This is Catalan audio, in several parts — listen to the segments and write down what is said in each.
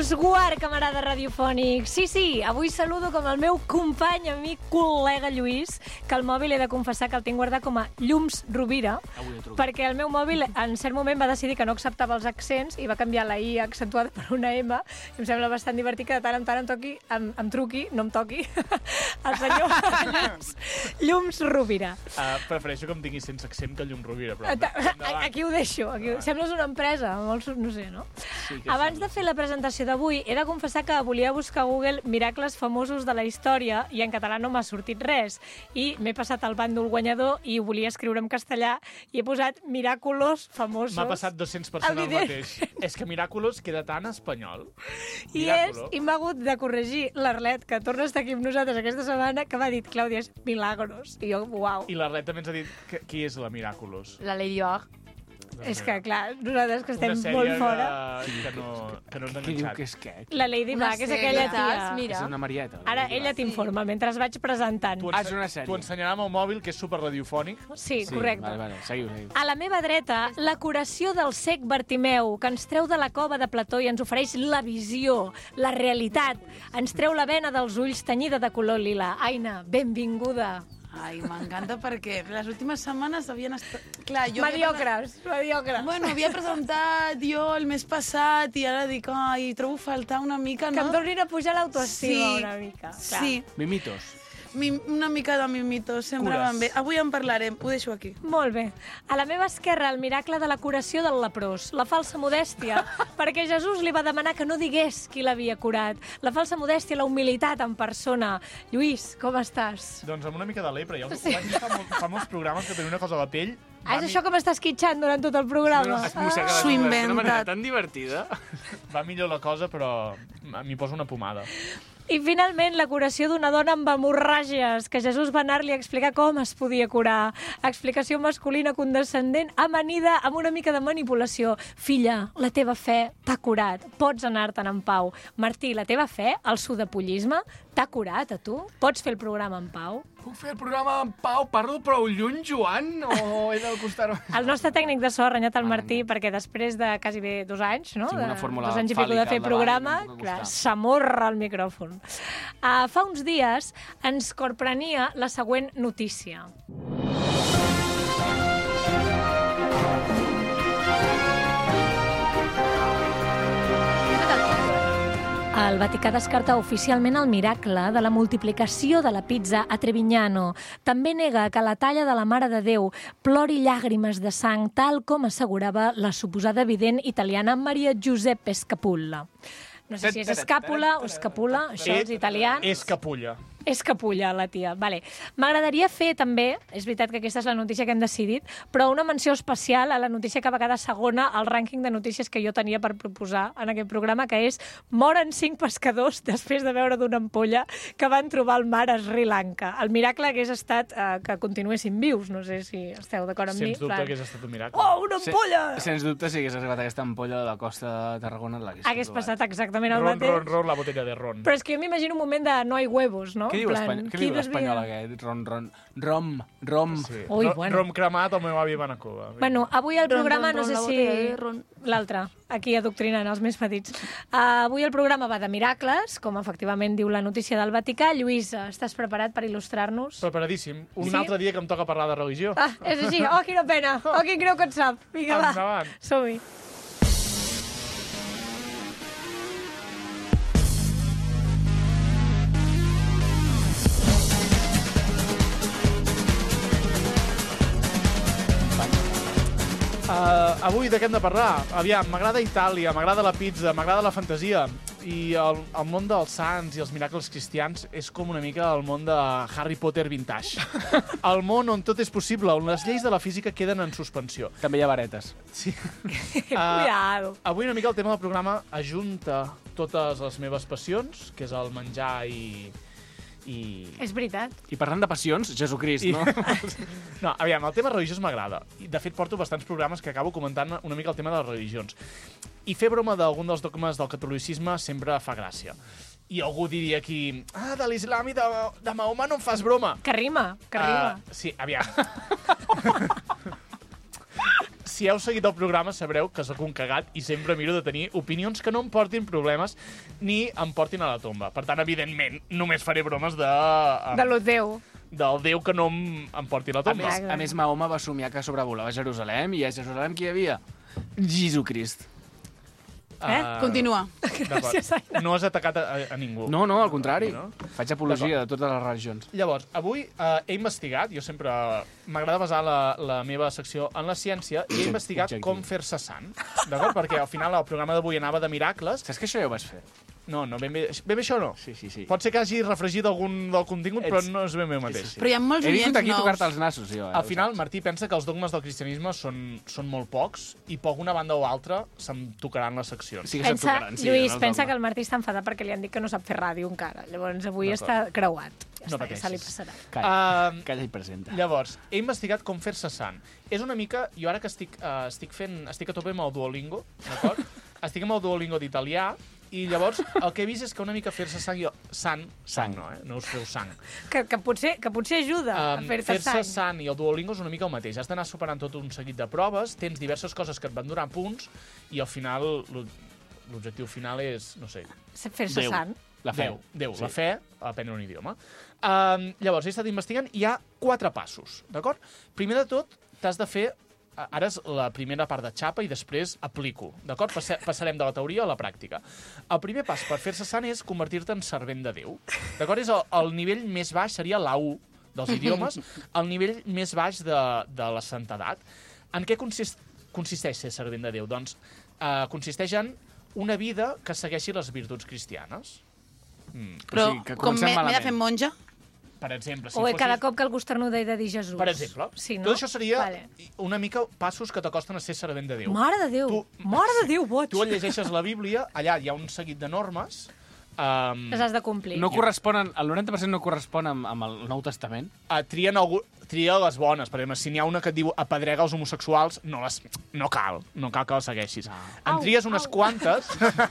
Esguard, camarada radiofònic. Sí, avui saludo com el meu company, amic, col·lega Lluís, que el mòbil he de confessar que el tinc guardat com a Llums Rovira, perquè el meu mòbil en cert moment va decidir que no acceptava els accents i va canviar la I accentuada per una M. Em sembla bastant divertit que de tant en tant em truqui, no em toqui, el senyor Llums Rovira. Prefereixo que em tinguis sense accent que Llum Rovira, però... Aquí ho deixo. Sembles una empresa, no sé, no? Sí, abans de fer la presentació d'avui, he de confessar que volia buscar a Google miracles famosos de la història i en català no m'ha sortit res. I m'he passat al bàndol guanyador i ho volia escriure en castellà i he posat Miraculos famosos. M'ha passat 200% el mateix. És que Miraculos queda tan espanyol. I m'ha hagut de corregir l'Arlet, que torna a estar aquí amb nosaltres aquesta setmana, que m'ha dit, Clàudia, és Milagros. I jo, uau. I l'Arlet també ens ha dit qui és la Miraculos. La Lady Or. És que, clar, nosaltres que estem molt fora... Que no ens han Qui diu enxat. que és què? La Lady Mag, és aquella tia. Mira. És una Marieta. Ara ella t'informa, mentre vaig presentant. És una sèrie. T'ho ensenyarà amb el mòbil, que és superradiofònic. Sí, correcte. Vale, seguiu. A la meva dreta, la curació del cec Bartimeu, que ens treu de la cova de Plató i ens ofereix la visió, la realitat. Ens treu la vena dels ulls tenyida de color lila. Aina, benvinguda. Ai, m'encanta perquè les últimes setmanes havien estat... Clar, jo mediocres. Bueno, havia presentat jo el mes passat i ara dic, ai, trobo faltar una mica, no? Que em tornin a pujar l'autoestima una mica. Clar. Sí. Mimitos. Una mica de mimitos, sempre van bé. Avui en parlarem, ho deixo aquí. Molt bé. A la meva esquerra, el miracle de la curació del leprós, la falsa modèstia, perquè Jesús li va demanar que no digués qui l'havia curat. La falsa modèstia, la humilitat en persona. Lluís, com estàs? Doncs amb una mica de lepra. Ja ho vaig dir fa molts programes que tenia una cosa a la pell. És això que m'estàs quitxant durant tot el programa? Es mossega S'ho inventa. d'una manera tan divertida. Va millor la cosa, però m'hi poso una pomada. I finalment la curació d'una dona amb hemorràgies, que Jesús va anar-li a explicar com es podia curar. Explicació masculina condescendent, amanida amb una mica de manipulació. Filla, la teva fe t'ha curat, pots anar-te'n en pau. Martí, la teva fe, el sudapollisme, t'ha curat a tu? Pots fer el programa en pau? Puc fer el programa en pau? Parlo prou lluny, Joan? O he de costar... El nostre tècnic de so ha renyat el Martí perquè després de quasi bé 2 anys, no? Tinc una fórmula 2 anys i pico de fer programa, clar, s'amorra el micròfon. Fa uns dies ens corprenia la següent notícia. El Vaticà descarta oficialment el miracle de la multiplicació de la pizza a Trevignano. També nega que la talla de la Mare de Déu plori llàgrimes de sang, tal com assegurava la suposada vident italiana Maria Giuseppe Scapulla. No sé si és escàpula o escapula, això els italians... És capulla. És capulla, la tia. Vale. M'agradaria fer també, és veritat que aquesta és la notícia que hem decidit, però una menció especial a la notícia que va quedar segona al rànquing de notícies que jo tenia per proposar en aquest programa, que és moren 5 pescadors després de veure d'una ampolla que van trobar al mar a Sri Lanka. El miracle hagués estat que continuessin vius, no sé si esteu d'acord amb mi. Sens dubte hagués estat un miracle. Oh, una ampolla! Sens dubte, si hagués arribat aquesta ampolla de la costa de Tarragona, l'hagués hagués passat exactament el mateix. Ron, la botella de ron. Però és que jo m'imagino un moment de no hay huevos, no? Què diu l'espanyol aquest? Rom. Sí. Ui, bueno. Rom cremat, el meu avi va anar a Cuba. Bueno, avui el programa, no sé si... Ron. L'altre, aquí adoctrinant els més petits. Avui el programa va de miracles, com efectivament diu la notícia del Vaticà. Lluís, estàs preparat per il·lustrar-nos? Preparadíssim. Un altre dia que em toca parlar de religió. És així. Oh, quina pena. Oh, quin greu que et sap. Vinga, va. Endavant. Som-hi. Avui de què hem de parlar? Aviam, m'agrada Itàlia, m'agrada la pizza, m'agrada la fantasia. I el món dels sants i els miracles cristians és com una mica el món de Harry Potter vintage. El món on tot és possible, on les lleis de la física queden en suspensió. També hi ha varetes. Sí. Cuidado. Avui una mica el tema del programa ajunta totes les meves passions, que és el menjar i... És veritat. I parlant de passions, Jesucrist, no? No, aviam, el tema religiós m'agrada. I, de fet, porto bastants programes que acabo comentant una mica el tema de les religions. I fer broma d'algun dels dogmes del catolicisme sempre fa gràcia. I algú diria aquí, de l'islam i de Mahoma no em fas broma. Que rima. Sí, aviam. si heu seguit el programa sabreu que sóc un cagat i sempre miro de tenir opinions que no em portin problemes ni em portin a la tomba. Per tant, evidentment, només faré bromes De lo teu. del Déu que no em porti a la tomba. A més, Mahoma va somiar que sobrevolava Jerusalem, i a Jerusalem qui hi havia? Jesucrist. Continua. Gràcies, Aina. No has atacat a ningú. No, al contrari. No? Faig apologia de totes les religions. Llavors, avui he investigat, jo sempre m'agrada basar la meva secció en la ciència, i he investigat com fer-se sant, d'acord? Perquè al final el programa d'avui anava de miracles. Saps que això ja ho vas fer? No, ben bé això no. Sí. Pot ser que hagi refregit algun del contingut, però no és ben bé el mateix. Però hi ha molts He vingut oients aquí a nous. tocar-te els nassos, jo. Al final, Martí pensa que els dogmes del cristianisme són molt pocs i per una banda o altra se'm tocaran les seccions. Sí que se't Pensa, tocaran, sí, Lluís, no, pensa no. que el Martí està enfadat perquè li han dit que no sap fer ràdio encara. Llavors avui D'acord. està creuat. No Ja pateixis. se li passarà. Calla i presenta. Llavors, he investigat com fer-se sant. És una mica... Jo ara que estic a tope amb el Duolingo, d'acord? Estic amb el Duolingo d'italià, i llavors el que he vist és que una mica fer-se sang no, no us feu sang. Que potser ajuda a fer-te Fer-se sang. sant i el Duolingo és una mica el mateix. Has d'anar superant tot un seguit de proves, tens diverses coses que et van donar punts, i al final l'objectiu final és, no sé, Fer-se Déu. sant. La fe. Déu, Sí. la fe, aprendre un idioma. Llavors, he estat investigant, hi ha 4 passos, d'acord? Primer de tot, t'has de fer... Ara és la primera part de xapa i després aplico, d'acord? Passarem de la teoria a la pràctica. El primer pas per fer-se sant és convertir-te en servent de Déu, d'acord? És el nivell més baix, seria l'A1 dels idiomes, el nivell més baix de la santedat. En què consisteix ser servent de Déu? Doncs consisteix en una vida que segueixi les virtuts cristianes. Però O sigui, que com comencem m'he de malament. fer monja? Per exemple, O cada cop que algú esternuda he de dir Jesús. Per exemple. Sí, no? Tot això seria Vale. una mica passos que t'acosten a ser servent de Déu. Mare de Déu! Mare de Déu, boig! Tu et llegeixes la Bíblia, allà hi ha un seguit de normes. Les has de complir. No corresponen, el 90% no correspon amb el Nou Testament. Tria les bones. Per exemple, si n'hi ha una que et diu apedrega els homosexuals, no cal que les segueixis. En tries unes quantes...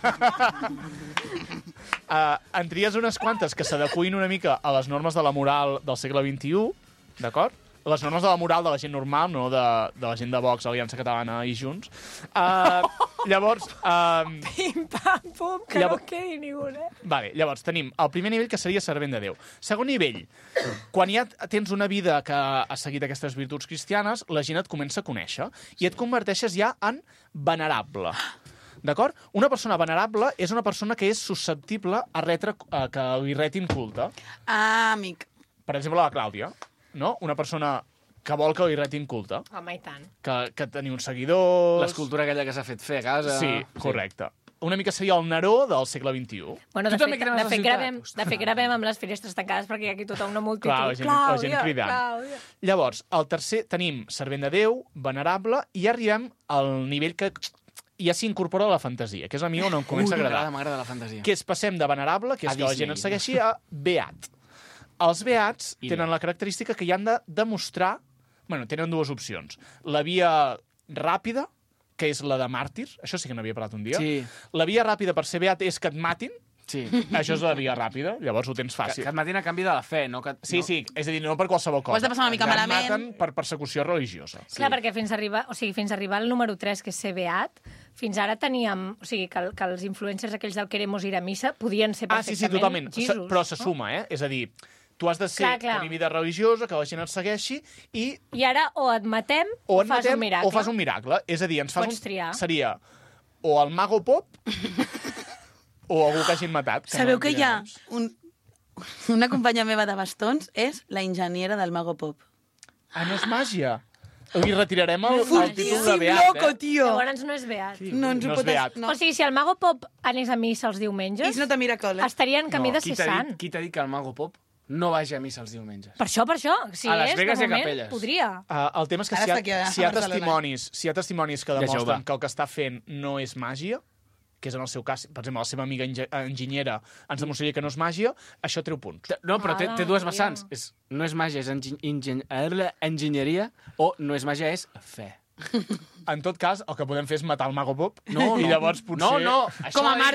en tries unes quantes que s'adequin una mica a les normes de la moral del segle XXI, d'acord? Les normes de la moral de la gent normal, no de la gent de Vox, Aliança Catalana i Junts. Llavors... Pim, pam, pum, que no quedi ningú, Vale, llavors tenim el primer nivell, que seria servent de Déu. Segon nivell, quan ja tens una vida que ha seguit aquestes virtuts cristianes, la gent et comença a conèixer i et converteixes ja en venerable. D'acord? Una persona venerable és una persona que és susceptible a retre que li retin culte. Ah, amic. Per exemple, la Clàudia, no? Una persona que vol que li retin culte, Home, i tant. que tenir uns seguidors... L'escultura aquella que s'ha fet fer a casa... Sí, correcte. Una mica seria el Neró del segle XXI. Bueno, Tu també cremes la ciutat? de fet, gravem amb les finestres tancades perquè hi ha aquí tota una multitud. Clar, la gent cridant. Clàudia. Llavors, el tercer tenim servent de Déu, venerable, i arribem al nivell que ja s'incorpora la fantasia, que és a mi on em comença a agradar. M'agrada la fantasia. Que és passem de venerable, que és A que la Disney. gent ens segueixi, a beat. Els beats tenen la característica que hi han de demostrar... Bueno, tenen dues opcions. La via ràpida, que és la de màrtir, això sí que n'havia parlat un dia. Sí. La via ràpida per ser beat és que et matin, Sí. això és la via ràpida, llavors ho tens Que fàcil. et matin a canvi de la fe, no? Que, Sí, no. sí, és a dir, no per qualsevol cosa. Ho has de passar una mica Et malament. maten per persecució religiosa. Clar, perquè fins a arribar al número 3, que és ser beat, fins ara teníem... O sigui, que els influencers aquells del Queremos ir a missa podien ser Ah, sí, perfectament totalment. Jesus, Però se suma, És a dir, tu has de ser, Clar. tenir vida religiosa, que la gent et segueixi, i I ara o et matem o o fas un miracle. o fas un miracle. És a dir, ens fas Pots triar. Seria o el Mago Pop o algú que hagin matat. Sabeu no que em hi diré ha noms. una companya meva de bastons és la enginyera del Mago Pop. Ah, no és màgia. Li retirarem el títol de Fortíssim, Beat, loco, tio! Llavors no és beat. No ens no ho és pot... beat. No. O sigui, si el Mago Pop anés a missa els diumenges, It's not a miracle. estaria en camí de Qui ser t'ha sant. dit, qui t'ha dit que el Mago Pop no vagi a missa els diumenges? Per això. Si A Las és, Vegas de hi ha moment, capelles. podria. El tema és que Ara si està aquí a hi ha Barcelona. testimonis que Ja demostren jove. que el que està fent no és màgia, que és en el seu cas, per exemple, la seva amiga enginyera ens demostraria que no és màgia, això treu punts. No, però té Mare dues meva. vessants. No és màgia, és enginyeria, o no és màgia, és fe. En tot cas, el que podem fer és matar el Mago Pop No, i no. llavors potser... No, això Com a és- màrtir.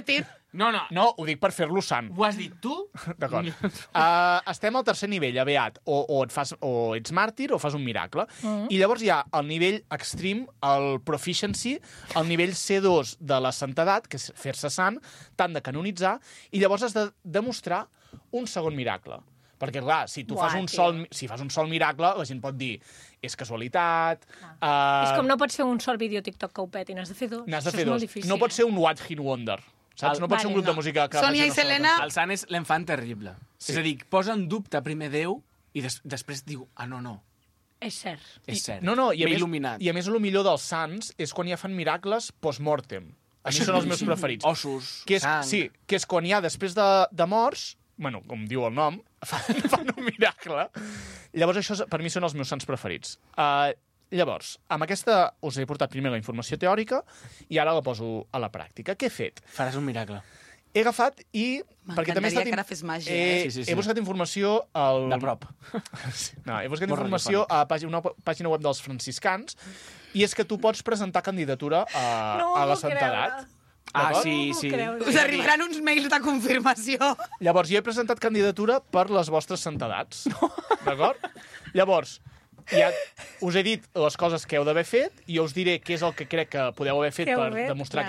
No, No, ho dic per fer-lo sant. ho has dit tu? D'acord. Estem al tercer nivell, a Beat. O ets màrtir o fas un miracle. I llavors hi ha el nivell extreme, el proficiency, el nivell C2 de la santedat, que és fer-se sant, tant de canonitzar, i llavors has de demostrar un segon miracle. Perquè, clar, si tu fas un sol miracle, la gent pot dir és casualitat... És com no pots fer un sol vídeo TikTok que ho peti, n'has de fer dos. N'has de fer dos. No pot ser un One Hit Wonder. Saps? No pot ser un grup de música que... Sònia i Selena... El sant és l'enfant terrible. Sí. És a dir, posa en dubte primer Déu i després diu, no. És cert. És cert. No, i a més el millor dels sants és quan ja fan miracles post-mortem. Això són els meus preferits. Ossos, sang... Sí, que és quan ja després de morts, bueno, com diu el nom, fan un miracle. Llavors, això per mi són els meus sants preferits. Llavors, amb aquesta us he portat primer la informació teòrica i ara la poso a la pràctica. Què he fet? Faràs un miracle. He agafat i... M'encantaria que ara fes màgia. Sí. He buscat informació... De prop. No, he buscat informació a una pàgina web dels franciscans i és que tu pots presentar candidatura a la santedat. Sí. Us arribaran uns mails de confirmació. Llavors, jo he presentat candidatura per les vostres santedats. D'acord? Llavors, ja us he dit les coses que heu d'haver fet i jo us diré què és el que crec que podeu haver fet per demostrar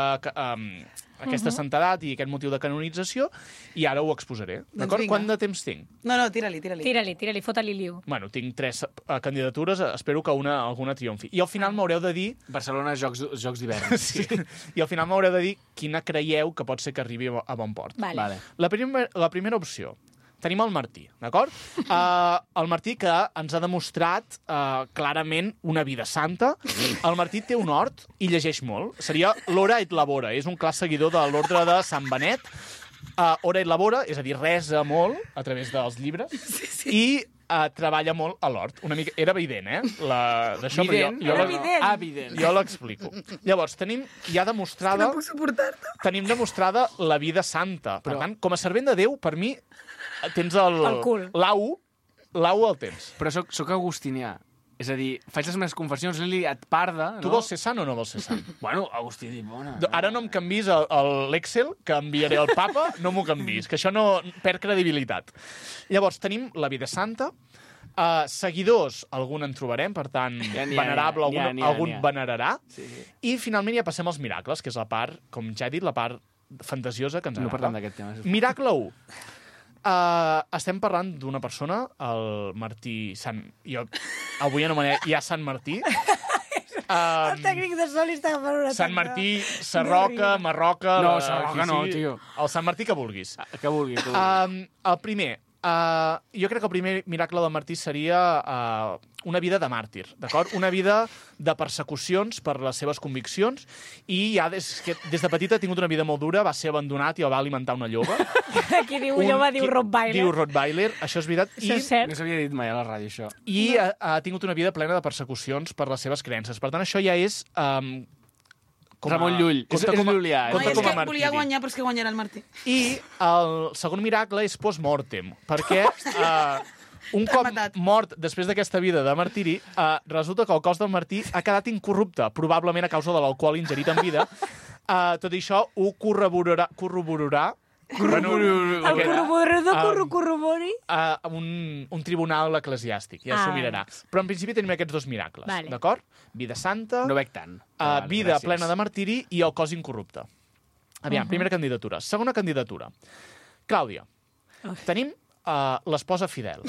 aquesta santedat i aquest motiu de canonització i ara ho exposaré. D'acord? Quant de temps tinc? No, tira-li. Tira-li, fota-li liu. Bueno, tinc 3 candidatures, espero que alguna triomfi. I al final m'haureu de dir... Barcelona, Jocs d'hivern. Sí. I al final m'haureu de dir quina creieu que pot ser que arribi a bon port. Vale. La primera opció. Tenim el Martí, d'acord? El Martí que ens ha demostrat clarament una vida santa. El Martí té un hort i llegeix molt. Seria l'Hora et Labora. És un clar seguidor de l'ordre de Sant Benet. Hora et Labora, és a dir, resa molt a través dels llibres. Sí. I treballa molt a l'hort. Una mica... Era evident, d'això, Evident. Jo l'explico. Llavors, tenim ja demostrada... No puc suportar-te. Tenim demostrada la vida santa. Per tant, com a servent de Déu, per mi, tens el cul. L'au el tens. Però soc agustinià. És a dir, faig les meves confessions, Lili, et parda... Tu vols ser sant o no vols ser sant? Bueno, Agustí Dipona... Ara no em canvis l'Excel, que enviaré al papa, no m'ho canvis, que això no perd credibilitat. Llavors, tenim la vida santa, seguidors, algun en trobarem, per tant, venerable, algun venerarà, i finalment ja passem als miracles, que és la part, com ja he dit, la part fantasiosa que ens agrada. No parlem d'aquest tema. Miracle 1. Estem parlant d'una persona, el Martí Sant... Jo avui anomenaré ja Sant Martí. El tècnic de sol està agafant una Sant Martí, Sarroca, Marroca... No, Sarroca no, tio. El Sant Martí que vulguis. Que vulguis. El primer, jo crec que el primer miracle del Martí seria una vida de màrtir, d'acord? Una vida de persecucions per les seves conviccions i ja des de petita ha tingut una vida molt dura, va ser abandonat i el va alimentar una lloba. Qui diu lloba diu Rottweiler. Diu Rottweiler, això és veritat. Això és cert. No s'havia dit mai a la ràdio, això. I ha tingut una vida plena de persecucions per les seves creences. Per tant, això ja és... Ramon Llull. És llulià. És que volia guanyar, però és que guanyarà el Martí. I el segon miracle és post-mortem, perquè un cop mort després d'aquesta vida de martiri, resulta que el cos del Martí ha quedat incorrupte, probablement a causa de l'alcohol ingerit en vida. Tot això ho corroborarà un tribunal eclesiàstic, ja s'ho mirarà. Però en principi tenim aquests dos miracles, d'acord? Vida santa, no veig tant. Vida plena de martiri i el cos incorrupte. Aviam, primera candidatura. Segona candidatura. Clàudia, tenim l'esposa fidel.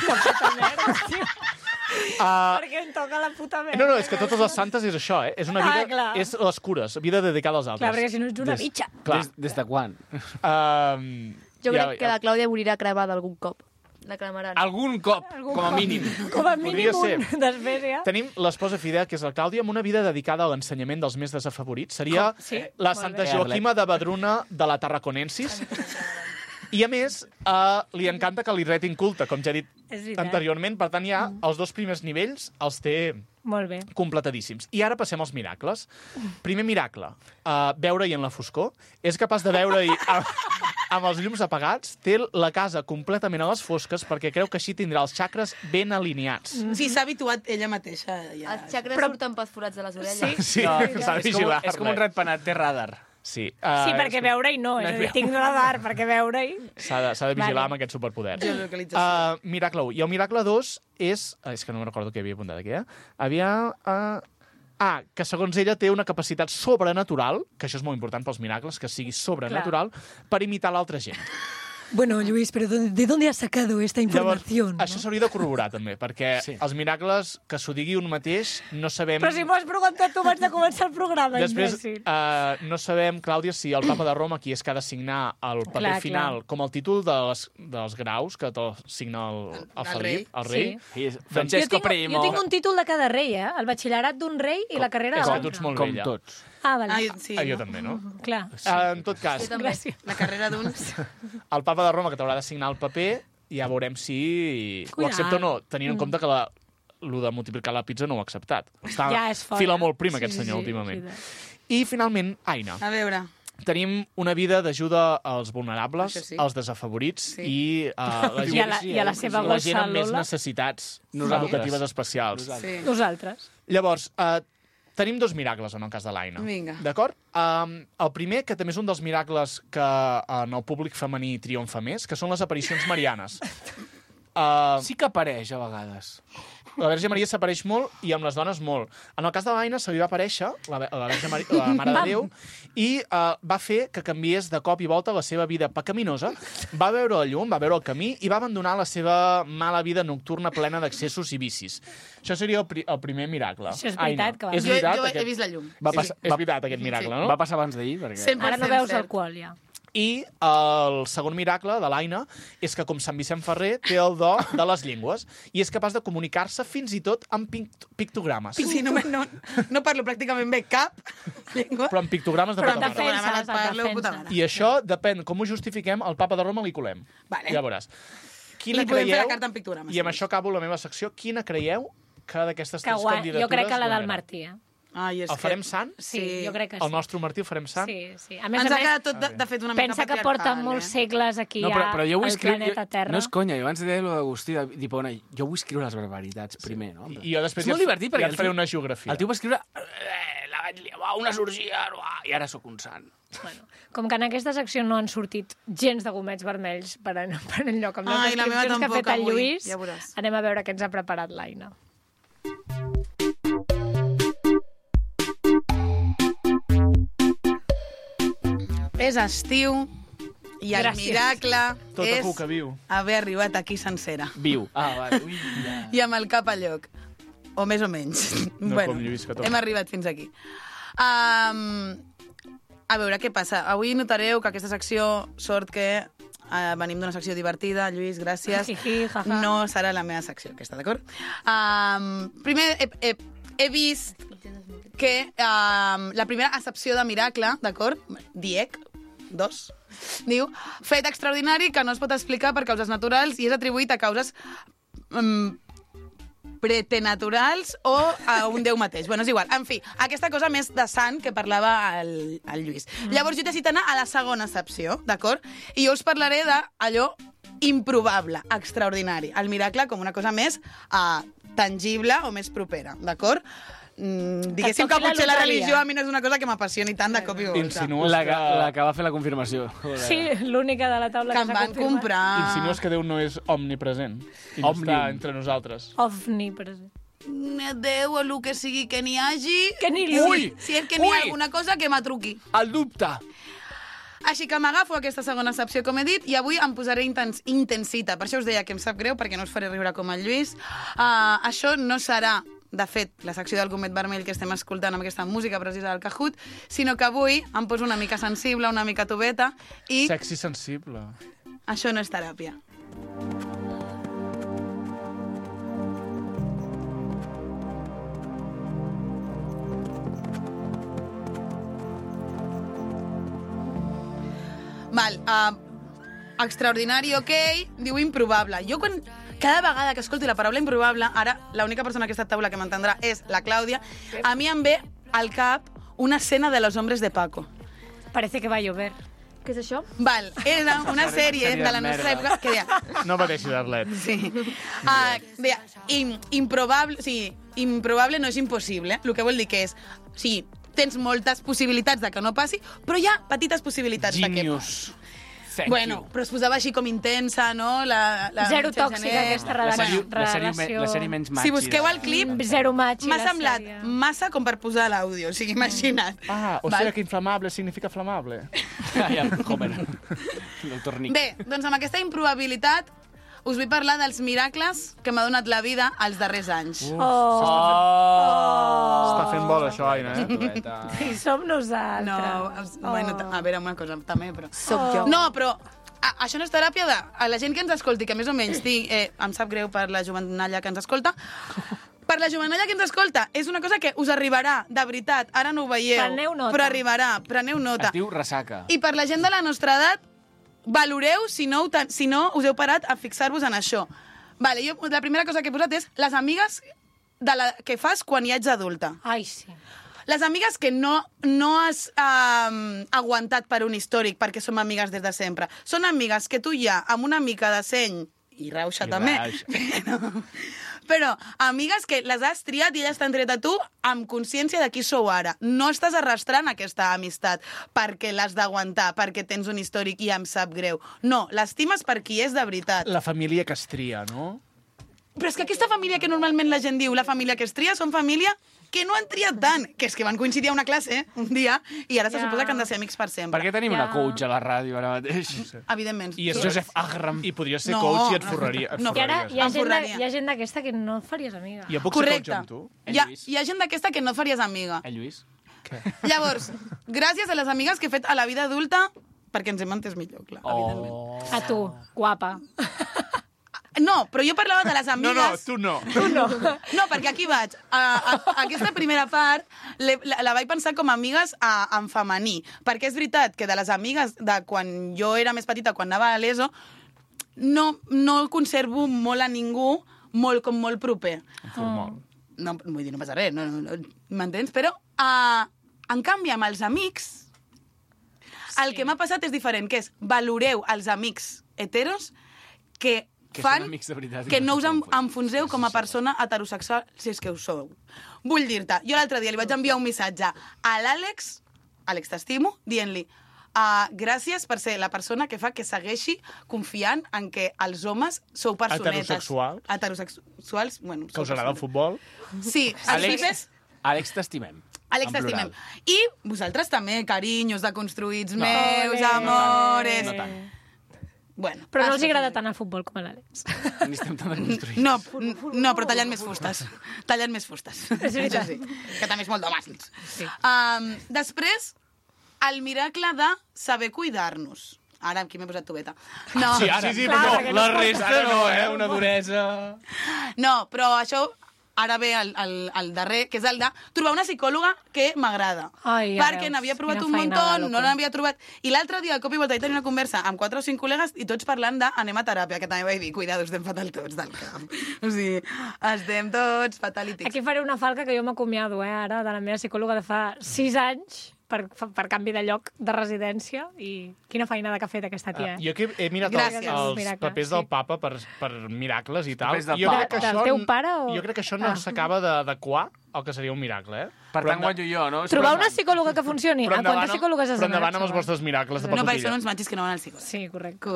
Perquè em toca la puta merda. No, és que totes les santes és això, és una vida... És les cures, vida dedicada als altres. Clar, perquè si no ets una bitxa. Des de quan? Jo crec que la Clàudia morirà cremada algun cop. La cremaran. Algun cop, com a mínim. Com a mínim un, després ja. Tenim l'esposa fidel, que és la Clàudia, amb una vida dedicada a l'ensenyament dels més desafavorits. Seria la Santa Joaquima de Vedruna de la Tarraconensis. I, a més, li encanta que li retin culte, com ja he dit anteriorment. Per tant, ja els dos primers nivells els té completadíssims. I ara passem als miracles. Primer miracle, veure-hi en la foscor. És capaç de veure-hi amb els llums apagats. Té la casa completament a les fosques perquè creu que així tindrà els xacres ben alineats. Sí, s'ha habituat ella mateixa. Els xacres surten pels forats de les orelles. Sí, s'ha de vigilar. És com un ratpenat, té radar. Sí, Sí, perquè veure-hi no. És a dir, tinc radar perquè veure-hi. S'ha de vigilar amb aquest superpoder. Geolocalització. Miracle 1. I el Miracle 2 és... És que no me'n recordo què havia apuntat aquí, que segons ella té una capacitat sobrenatural, que això és molt important pels miracles, que sigui sobrenatural, per imitar l'altra gent. Bueno, Lluís, però ¿de dónde has sacado esta información? Llavors, això s'hauria de corroborar, també, perquè els miracles, que s'ho digui un mateix, no sabem... Però si m'ho has preguntat tu abans de començar el programa, Després, imbècil. no sabem, Clàudia, si el papa de Roma, qui és que ha de signar el paper final, com el títol dels graus, que te'l signa el Felip, el rei. Sí. Francesco Primo. Jo tinc un títol de cada rei, el batxillerat d'un rei i la carrera de Com l'altre. tots molt Com vella. tots. Vale. Jo també, no? Clar. En tot cas, Gràcies. La carrera d'uns... el papa de Roma, que t'haurà de signar el paper, ja veurem si ho Cuidado. accepta o no, tenint en compte que lo de multiplicar la pizza no ho ha acceptat. Està Ja és fora. fila molt prim, aquest senyor, últimament. I, finalment, Aina. A veure... Tenim una vida d'ajuda als vulnerables, Això sí. als desafavorits Sí. i la gent, I a la seva la gent amb gossa més Lola. necessitats Nosaltres. educatives especials. Sí. Nosaltres. Llavors, tenim dos miracles en el cas de l'Aina. Vinga. D'acord? El primer, que també és un dels miracles que en el públic femení triomfa més, que són les aparicions marianes. Sí que apareix, a vegades. La Verge Maria s'apareix molt i amb les dones molt. En el cas de l'Aina se li va aparèixer la Verge Maria, la Mare de Déu, i va fer que canviés de cop i volta la seva vida pecaminosa, va veure la llum, va veure el camí i va abandonar la seva mala vida nocturna plena d'accessos i vicis. Això seria el primer miracle. Això és veritat, Aina. que va És ser. veritat, Jo he vist la llum. És veritat, aquest miracle, no? Va passar abans d'ahir, perquè... 100% Ara no veus cert. alcohol, ja. I el segon miracle de l'Aina és que, com Sant Vicent Ferrer, té el do de les llengües i és capaç de comunicar-se fins i tot amb pictogrames. Sí, no parlo pràcticament bé cap llengua. Però amb pictogrames de Però puta en mare. defensa, Et parlo, en puta defensa. mare. I això depèn com ho justifiquem, el papa de Roma li colem. Vale. Ja veuràs. Quina Li podem fer creieu, la carta en pictogrames, i amb si això acabo la meva secció, quina creieu que d'aquestes Que tres candidatures jo crec que la del guanyarà? Martí, Ai, és El farem sant? Sí, jo crec que sí. El nostre Martí el farem sant? Sí, sí. A Ens ha quedat tot, de fet, una mica pensa que patriarcal, porten molts segles aquí No, però jo vull al escriure... planeta Terra. No és conya, jo abans deia allò d'Agustí d'Hipona, jo vull escriure les barbaritats primer, no? I jo després és molt divertit, perquè ja et faré una geografia. El tio va escriure... La vaig liar, unes orgies, i ara sóc un sant. Bueno, com que en aquesta secció no han sortit gens de gomets vermells per enlloc amb les Ai, la meva descripcions que ha tampoc fet el avui, Lluís, ja veuràs. anem a veure què ens ha preparat l'Aina. És estiu i el Gràcies. miracle Tota és cuca viu. haver arribat aquí sencera Viu. Vale. Ui, ja. i amb el cap a lloc. O més o menys. No com Lluís, que tot. Hem arribat fins aquí. A veure, què passa? Avui notareu que aquesta secció, sort que venim d'una secció divertida. Lluís, gràcies. Jiji, jaja. No serà la meva secció, aquesta, d'acord? Primer, he vist que la primera accepció de miracle, d'acord? Diec, 2, diu, fet extraordinari que no es pot explicar per causes naturals i és atribuït a causes preternaturals o a un déu mateix. Bueno, és igual. En fi, aquesta cosa més de sant que parlava el Lluís. Llavors, jo t'he citat anar a la segona accepció, d'acord? I jo us parlaré d'allò improbable, extraordinari. El miracle com una cosa més tangible o més propera, d'acord? Diguéssim que toqui la potser la loteria. religió a mi no és una cosa que m'apassioni tant de cop i volta. Insinues La que va fer la confirmació. Sí, l'única de la taula Que que em s'ha van confirmat. comprar. Insinues que Déu no és omnipresent i no Òmnium. està entre nosaltres. Ovni, present. Déu, el que sigui que n'hi hagi... Que ni Ui! Si és que n'hi ha Ui! alguna cosa, que m'atruqui. El dubte. Així que m'agafo aquesta segona accepció, com he dit, i avui em posaré intensita. Per això us deia que em sap greu, perquè no us faré riure com el Lluís. Això no serà, de fet, la secció del gomet vermell que estem escoltant amb aquesta música precisa del Cajut, sinó que avui em poso una mica sensible, una mica tubeta, i Sexy sensible. això no és teràpia. Val, extraordinari, ok, diu improbable. Jo cada vegada que escolto la paraula improbable, ara l'única persona a aquesta taula que m'entendrà és la Clàudia, a mi em ve al cap una escena de Los Hombres de Paco. Parece que va a llover. Què és això? Val, era una sèrie Sèrie de la de nostra merda. època que deia... No pateixi, Darlet. Sí. Deia, improbable, sí, improbable no és impossible. El que vol dir que és... Sí, tens moltes possibilitats de que no passi, però hi ha petites possibilitats de que Genius. passi. Thank Bueno, you. però es posava així com intensa, no? Zero tòxica, aquesta relació. La sèrie menys matxi. Si busqueu el clip, Zero matxi, m'ha la semblat sèrie. massa com per posar l'àudio, o sigui, imagina't. O Val? sigui que inflamable significa flamable. Ja, Homer. El tornic. Bé, doncs amb aquesta improbabilitat us vull parlar dels miracles que m'ha donat la vida els darrers anys. Està fent bola, això, Aina, I som nosaltres. No, bueno, a veure, una cosa també, però... Soc jo. No, però això no és teràpia de... A la gent que ens escolti, que més o menys em sap greu per la jovenalla que ens escolta, per la jovenalla que ens escolta, és una cosa que us arribarà, de veritat, ara no ho veieu, Preneu nota. però arribarà, preneu nota. Es diu ressaca. I per la gent de la nostra edat, valoreu si no us heu parat a fixar-vos en això. Vale, jo la primera cosa que he posat és les amigues que fas quan ja ets adulta. Ai, sí. Les amigues que no has aguantat per un històric perquè som amigues des de sempre. Són amigues que tu ja, amb una mica de seny, i rauxa també, però amigues que les has triat i elles t'han tret a tu amb consciència de qui sou ara. No estàs arrastrant aquesta amistat perquè l'has d'aguantar, perquè tens un històric i em sap greu. No, l'estimes per qui és de veritat. La família que es tria, no? Però és que aquesta família que normalment la gent diu, la família que es tria, són família que no han triat tant, que és que van coincidir a una classe un dia i ara se suposa que han de ser amics per sempre. Per què tenim una coach a la ràdio ara mateix? Evidentment. I és Joseph Agram. I podries ser No, coach i et forraries. no. I ara hi ha Em gent forraria. hi ha gent d'aquesta que no et faries amiga. Jo puc ser Correcte. coach amb tu? Hi ha gent d'aquesta que no et faries amiga. Lluís? Llavors, gràcies a les amigues que he fet a la vida adulta, perquè ens hem entès millor, clar, evidentment. A tu, guapa. No, però jo parlava de les amigues... tu no. No, perquè aquí vaig. Aquesta primera part la vaig pensar com a amigues en femení, perquè és veritat que de les amigues de quan jo era més petita, quan anava a l'ESO, no conservo molt a ningú com molt proper. No, vull dir, no passa res, no, m'entens? Però, en canvi, amb els amics, el que m'ha passat és diferent, que és valoreu els amics heteros que fan són amics de veritat. que no us enfonseu com a persona heterosexual, si és que ho sou. Vull dir-te, jo l'altre dia li vaig enviar un missatge a l'Àlex, Àlex, t'estimo, dient-li gràcies per ser la persona que fa que segueixi confiant en que els homes sou personetes. Heterosexuals, bueno... Que us agrada el futbol? Sí, els pipes... Àlex, t'estimem. Àlex, En t'estimem. plural. I vosaltres també, carinyos deconstruïts meus, amores... No tant. Bueno, Però no els agrada tant el futbol com a l'Àlex. Ni estem tan deconstruïts. No, però tallant més fustes. Tallant més fustes. És veritat. Això sí, que també és molt d'homes. Sí. Després, el miracle de saber cuidar-nos. Ara aquí m'he posat tubeta. No, Sí, Clar, però perquè la no resta no, una duresa... no, però això... Ara ve el darrer, que és el de trobar una psicòloga que m'agrada. Ai, ja Perquè veus, n'havia provat quina un muntó, feinada, no loco. n'havia trobat... I l'altre dia, al cop i volta, vaig tenir una conversa amb 4 o 5 col·legues i tots parlant de anem a teràpia, que també vaig dir, cuidado, estem fatal tots del cap. O sigui, estem tots fatalítics. Aquí faré una falca que jo m'acomiado, ara, de la meva psicòloga de fa 6 anys, per canvi de lloc de residència, i quina feinada que ha fet aquesta tia. Jo que he mirat Gràcies. els Miracle, papers del papa per miracles i tal. Papers del Jo papa. crec que Del això, teu pare o- Jo crec que això no s'acaba d'adequar al que seria un miracle, eh? Per tant, guanyo jo, no? Trobar una psicòloga que funcioni. A quantes psicòlogues has Però anat? endavant amb els xaval? vostres miracles de No, perquè pacotilla. són uns matxis que no van al psicòleg. Sí, correcte.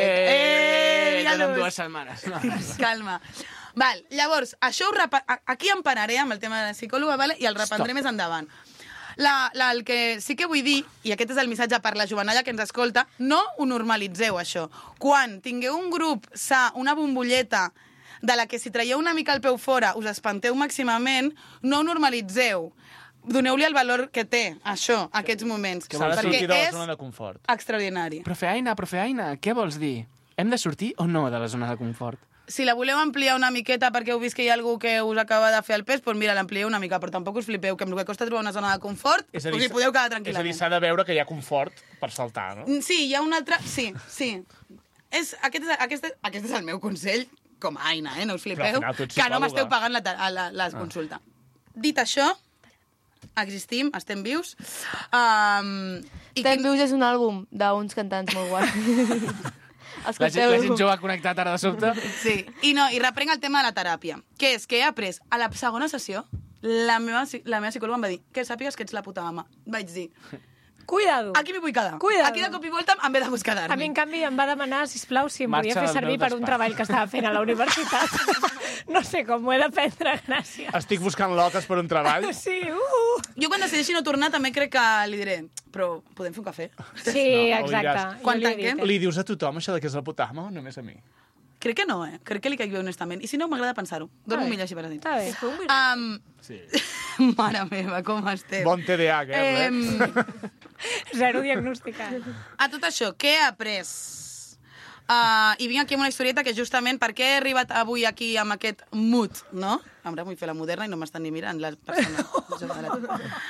Tenen Mira-los. 2 setmanes. Calma. Val, llavors, això aquí em pararé amb el tema de la psicòloga, vale? I el reprendré més endavant. El que sí que vull dir, i aquest és el missatge per la jovenalla que ens escolta, no ho normalitzeu, això. Quan tingueu un grup sa, una bombolleta, de la que si traieu una mica el peu fora us espanteu màximament, no ho normalitzeu. Doneu-li el valor que té, això, aquests moments. S'ha de Perquè sortir de la és zona de confort. extraordinari. Profe Aina, què vols dir? Hem de sortir o no de la zona de confort? Si la voleu ampliar una miqueta perquè heu vist que hi ha algú que us acaba de fer el pes, doncs mira, l'amplieu una mica, però tampoc us flipeu, que amb el que costa trobar una zona de confort, És a dir, us hi podeu quedar És a dir, tranquil·lament. s'ha de veure que hi ha confort per saltar, no? Sí, hi ha un altre... Sí. Aquest és el meu consell, com a Aina, no us flipeu, Però al final tu ets que no psicòloga. m'esteu pagant la consulta. Dit això, existim, estem vius. Estem vius és un àlbum d'uns cantants molt guais. La gent jove ha connectat ara de sobte. Sí, i reprenc el tema de la teràpia, que és que he après a la segona sessió, la meva psicòloga em va dir que sàpigues que ets la puta ama. Vaig dir, Cuidado. aquí m'hi vull quedar. Cuidado. Aquí de cop i volta em ve de gust quedar-me. A mi, en canvi, em va demanar, sisplau, si em Marxa podia fer del servir meu per un despatx. treball que estava fent a la universitat. No sé com m'ho he de prendre, gràcies. Estic buscant loques per un treball. Sí, Jo quan decideixi no tornar també crec que li diré, però podem fer un cafè? Sí, No, ho exacte. diràs. Quan Jo li he tanquem? dit, Li dius a tothom això de que és la puta ama o només a mi? Crec que no, Crec que li caig bé honestament. I si no, m'agrada pensar-ho. Dormo bé. millor així per la nit. Està bé. Sí. Mare meva, com estem. Bon TDA, aquest, Zero diagnosticat. A tot això, què he après? I vinc aquí amb una historieta que justament per què he arribat avui aquí amb aquest mood, no? Ara vull fer la moderna i no m'estan ni mirant les persones.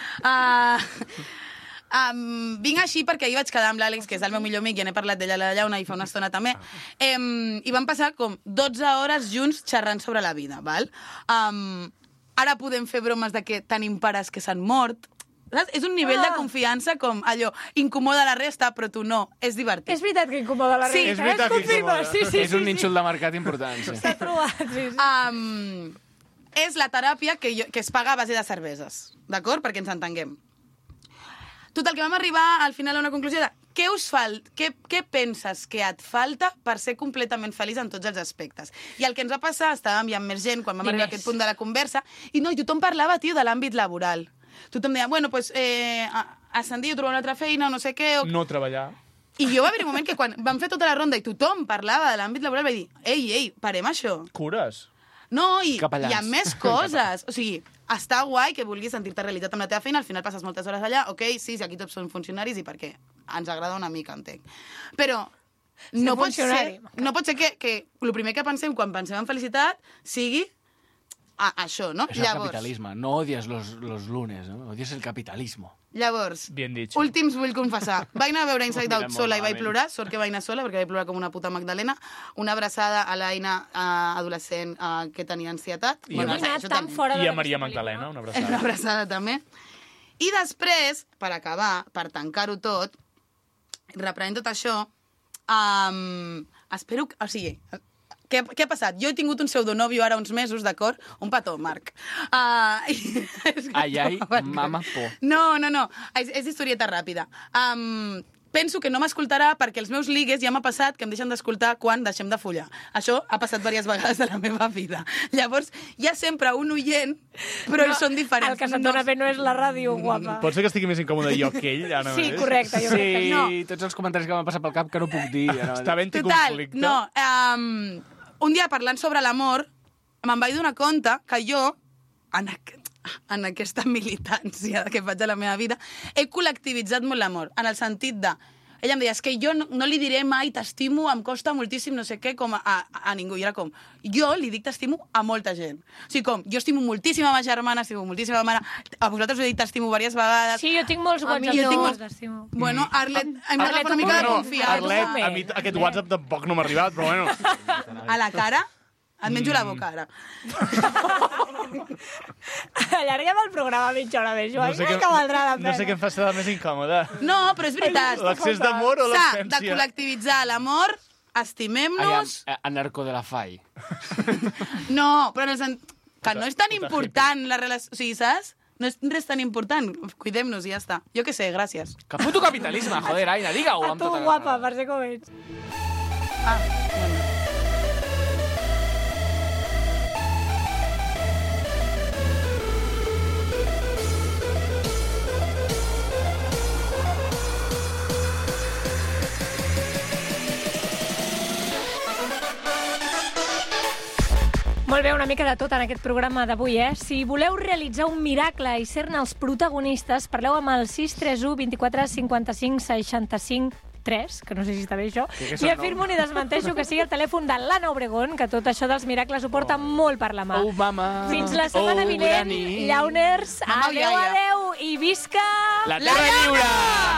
Vinc així perquè ahir vaig quedar amb l'Àlex, que és el meu millor amic, i n'he parlat d'ella a la llauna i fa una estona també, i vam passar com 12 hores junts xerrant sobre la vida, val? Ara podem fer bromes de que tenim pares que s'han mort. Saps? És un nivell de confiança com allò, incomoda la resta, però tu no. És divertit. És veritat que incomoda la Sí, resta. és veritat que confirma. incomoda. Sí, És un nínxol de mercat important, sí. S'ha trobat, sí. És la teràpia que es paga a base de cerveses, d'acord? Perquè ens entenguem. Total, que vam arribar al final a una conclusió de què penses que et falta per ser completament feliç en tots els aspectes. I el que ens va passar, estàvem ja amb més gent quan vam arribar a aquest punt de la conversa, i no, tothom parlava, tio, de l'àmbit laboral. Tothom deia, bueno, pues, ascendir o trobar una altra feina o no sé què. No treballar. I jo va haver un moment que quan vam fer tota la ronda i tothom parlava de l'àmbit laboral, vaig dir, ei, parem això. Cures. No, i Capellans. hi ha més coses. O sigui, està guai que vulguis sentir-te realitzat amb la teva feina, al final passes moltes hores allà, ok, sí, aquí tots són funcionaris i perquè ens agrada una mica, entenc. Però no pot ser que el primer que pensem quan pensem en felicitat sigui això, no? És el capitalisme. No odies los lunes, no? Odies el capitalismo. Llavors, Bien dicho. últims vull confessar. Vaig anar a veure Inside Mira, Out sola i vaig malament. plorar. Sort que vaig anar sola, perquè vaig plorar com una puta Magdalena. Una abraçada a l'Aina, adolescent, que tenia ansietat. I Bueno, a- anat tan fora I a d'aquesta Maria pel·lícula. Magdalena, una Una abraçada. abraçada també. I després, per acabar, per tancar-ho tot, reprenent tot això, espero que... O sigui, què ha passat? Jo he tingut un pseudonòvio ara uns mesos, d'acord? Un petó, Marc. Ai, mama, por. No. És historieta ràpida. Penso que no m'escoltarà perquè els meus ligues ja m'ha passat que em deixen d'escoltar quan deixem de follar. Això ha passat diverses vegades a la meva vida. Llavors, hi ha sempre un oient, però ells són diferents. El que se't dona bé no és la ràdio, guapa. Pot ser que estigui més incòmode jo que ell, ara Sí, mateix? correcte, jo crec que Sí, no. tots els comentaris que m'han passat pel cap que no puc dir. Està ben Total, conflicte. no. Un dia parlant sobre l'amor, me'n vaig donar compte que jo, en aquesta militància que faig a la meva vida, he col·lectivitzat molt l'amor, en el sentit de... Ella em deia, és que jo no li diré mai t'estimo, em costa moltíssim no sé què, com a ningú. I era com, jo li dic t'estimo a molta gent. O sigui, com, jo estimo moltíssim a ma germana, estimo moltíssim a ma mare, a vosaltres us he dit t'estimo diverses vegades. Sí, jo tinc molts A mi jo WhatsApp tinc molts d'estimo. Bueno, Arlet, hem d'agafar una tu mica de no, confiança. Arlet, a mi aquest WhatsApp tampoc no m'ha arribat, però bueno. A la cara? Et menjo la boca, ara. Allarguem el programa mitja hora més, Joan, que valdrà la pena. no sé què em fa ser més incòmode. No, però és veritat. L'accés d'amor o S'ha de l'absència? col·lectivitzar l'amor, estimem-nos... Anarco de la FAI. No, però en el que no és tan important la relació... O sigui, saps? No és res tan important. Cuidem-nos i ja està. Jo què sé, gràcies. Que puto capitalisme, joder, Aina, digue-ho. A amb tu, tota la guapa, cara. per ser com ets. Bueno. Molt bé, una mica de tot en aquest programa d'avui, eh? Si voleu realitzar un miracle i ser-ne els protagonistes, parleu amb el 631 24 55 65 3, que no sé si està bé això, Que i són afirmo ni desmenteixo que sigui el telèfon de l'Anna Obregón, que tot això dels miracles ho porta molt per la mà. Oh, mama. Fins la setmana Oh, vinent, granny. llauners, Mama o adeu, iaia. adeu, i visca... La terra lliure!